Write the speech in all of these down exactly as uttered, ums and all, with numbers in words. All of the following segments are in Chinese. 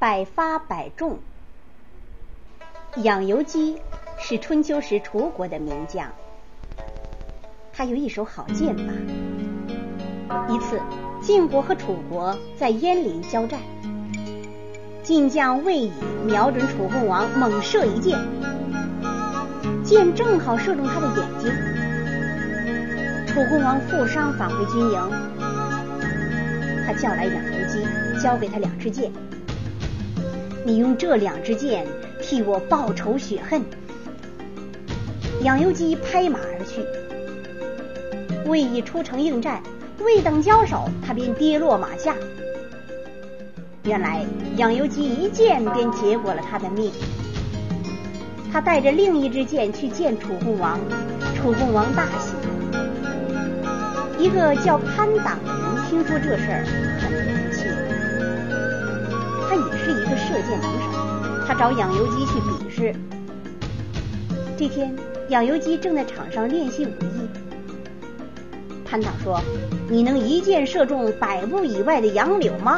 百发百中。养由基是春秋时楚国的名将，他有一手好剑法。一次，晋国和楚国在鄢陵交战，晋将魏乙瞄准楚共王猛射一箭，箭正好射中他的眼睛。楚共王负伤返回军营，他叫来养由基，交给他两支箭，你用这两支箭替我报仇雪恨。养由基拍马而去，魏乙出城应战，未等交手，他便跌落马下。原来养由基一箭便结果了他的命。他带着另一支箭去见楚共王，楚共王大喜。一个叫潘党的人听说这事儿，很服气。他也是一个射箭能手，他找养由基去比试。这天，养由基正在场上练习武艺。潘党说：“你能一箭射中百步以外的杨柳吗？”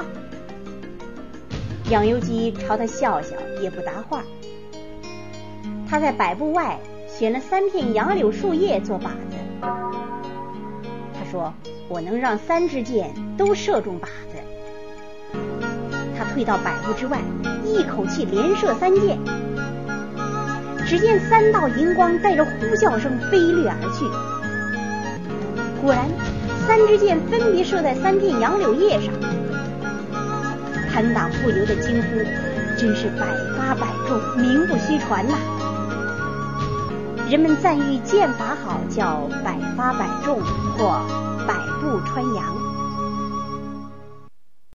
养由基朝他笑笑，也不答话。他在百步外选了三片杨柳树叶做靶子。他说：“我能让三支箭都射中靶子。”他退到百步之外，一口气连射三箭。只见三道银光带着呼啸声飞掠而去。果然，三支箭分别射在三片杨柳叶上。潘党不由得惊呼：“真是百发百中，名不虚传呐！”人们赞誉箭法好，叫百发百中或百步穿杨。